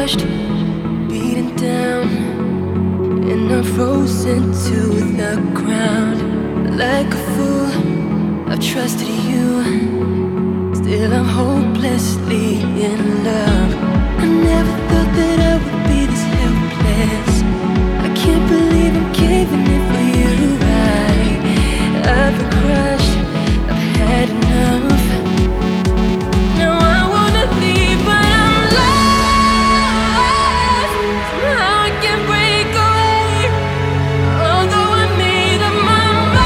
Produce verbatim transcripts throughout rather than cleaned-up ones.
crushed, beaten down, and I'm frozen to the ground. Like a fool, I've trusted you. Still I'm hopelessly in love. I never thought that I would be this helpless. I can't believe I'm caving in for you. I, I've been crushed, I've had enough. Now I wanna leave, but I'm lost. Somehow I can't break away. Although I made up my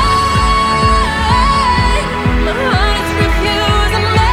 mind, my heart is refusing me.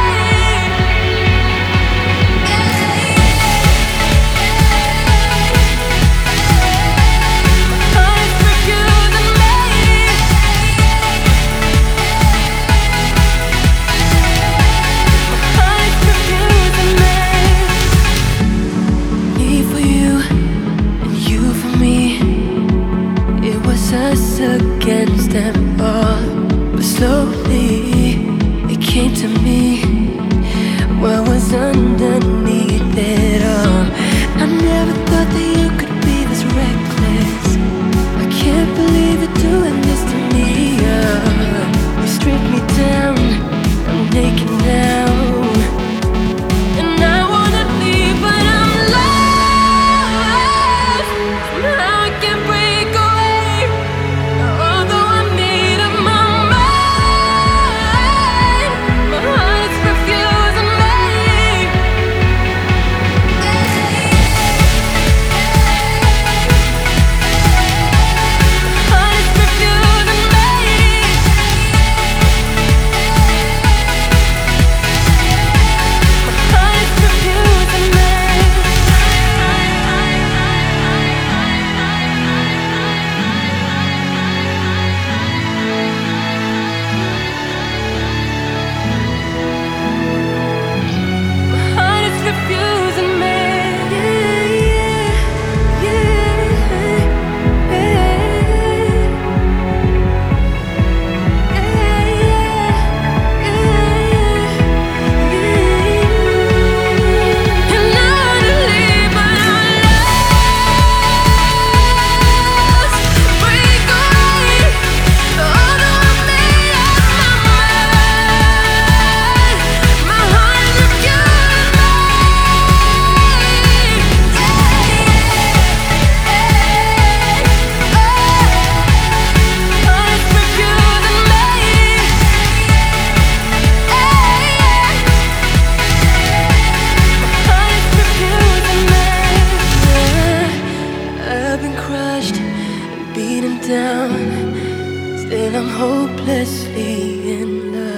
Us against them all, but slowly it came to me what was underneath it all. I never thought that you could be this reckless. I can't believe you're doing this to me. Oh, you stripped me down, I'm naked now. Down, still I'm hopelessly in love.